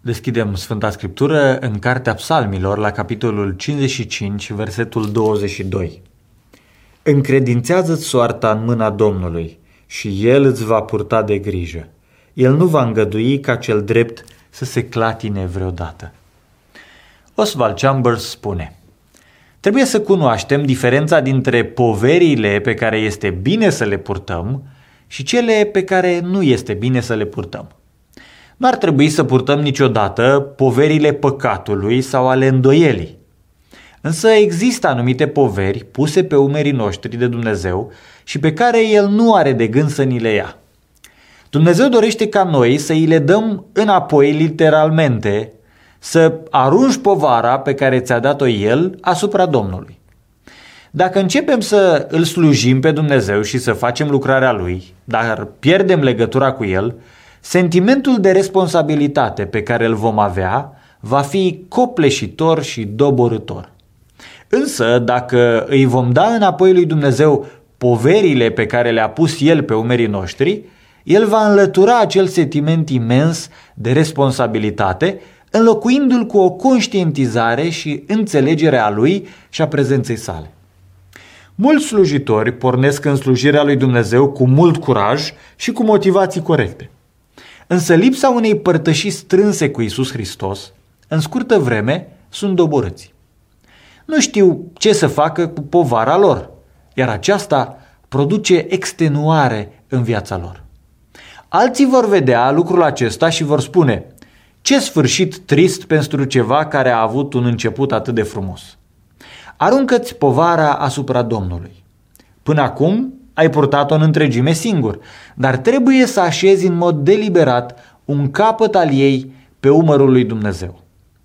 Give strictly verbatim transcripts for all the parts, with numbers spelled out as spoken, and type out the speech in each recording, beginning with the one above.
Deschidem Sfânta Scriptură în Cartea Psalmilor, la capitolul cincizeci și cinci, versetul douăzeci și doi. Încredințează-ți soarta în mâna Domnului și El îți va purta de grijă. El nu va îngădui ca cel drept să se clatine vreodată. Oswald Chambers spune: trebuie să cunoaștem diferența dintre poverile pe care este bine să le purtăm și cele pe care nu este bine să le purtăm. Nu ar trebui să purtăm niciodată poverile păcatului sau ale îndoielii. Însă există anumite poveri puse pe umerii noștri de Dumnezeu și pe care El nu are de gând să ni le ia. Dumnezeu dorește ca noi să îi le dăm înapoi literalmente, să arunci povara pe care ți-a dat-o El asupra Domnului. Dacă începem să îl slujim pe Dumnezeu și să facem lucrarea Lui, dar pierdem legătura cu El, sentimentul de responsabilitate pe care îl vom avea va fi copleșitor și doborâtor. Însă, dacă îi vom da înapoi lui Dumnezeu poverile pe care le-a pus El pe umerii noștri, El va înlătura acel sentiment imens de responsabilitate, înlocuindu-l cu o conștientizare și înțelegere a Lui și a prezenței Sale. Mulți slujitori pornesc în slujirea lui Dumnezeu cu mult curaj și cu motivații corecte. Însă lipsa unei părtășii strânse cu Iisus Hristos, în scurtă vreme, sunt doborâți. Nu știu ce să facă cu povara lor, iar aceasta produce extenuare în viața lor. Alții vor vedea lucrul acesta și vor spune: ce sfârșit trist pentru ceva care a avut un început atât de frumos. Aruncă-ți povara asupra Domnului. Până acum ai purtat-o în întregime singur, dar trebuie să așezi în mod deliberat un capăt al ei pe umărul lui Dumnezeu.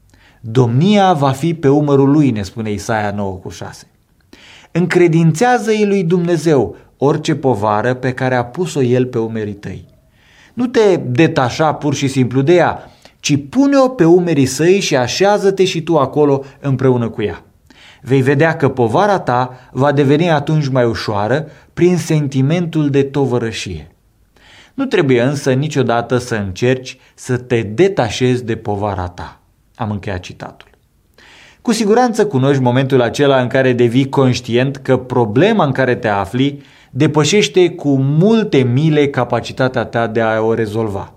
Domnia va fi pe umărul lui, ne spune Isaia nouă cu șase. Încredințează-i lui Dumnezeu orice povară pe care a pus-o El pe umerii tăi. Nu te detașa pur și simplu de ea, ci pune-o pe umerii săi și așează-te și tu acolo împreună cu ea. Vei vedea că povara ta va deveni atunci mai ușoară prin sentimentul de tovărășie. Nu trebuie însă niciodată să încerci să te detașezi de povara ta. Am încheiat citatul. Cu siguranță cunoști momentul acela în care devii conștient că problema în care te afli depășește cu multe mile capacitatea ta de a o rezolva.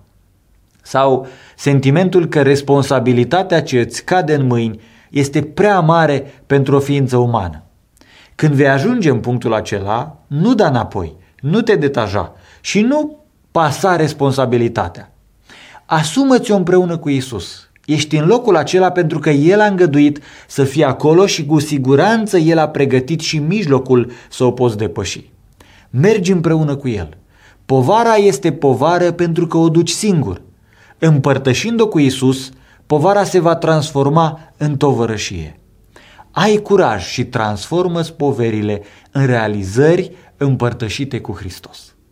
Sau sentimentul că responsabilitatea ce îți cade în mâini este prea mare pentru o ființă umană. Când vei ajunge în punctul acela, nu da înapoi, nu te detaja și nu pasa responsabilitatea. Asumă-ți-o împreună cu Iisus. Ești în locul acela pentru că El a îngăduit să fii acolo și cu siguranță El a pregătit și mijlocul să o poți depăși. Mergi împreună cu El. Povara este povară pentru că o duci singur. Împărtășind-o cu Iisus, povara se va transforma în tovărășie. Ai curaj și transformă-ți poverile în realizări împărtășite cu Hristos.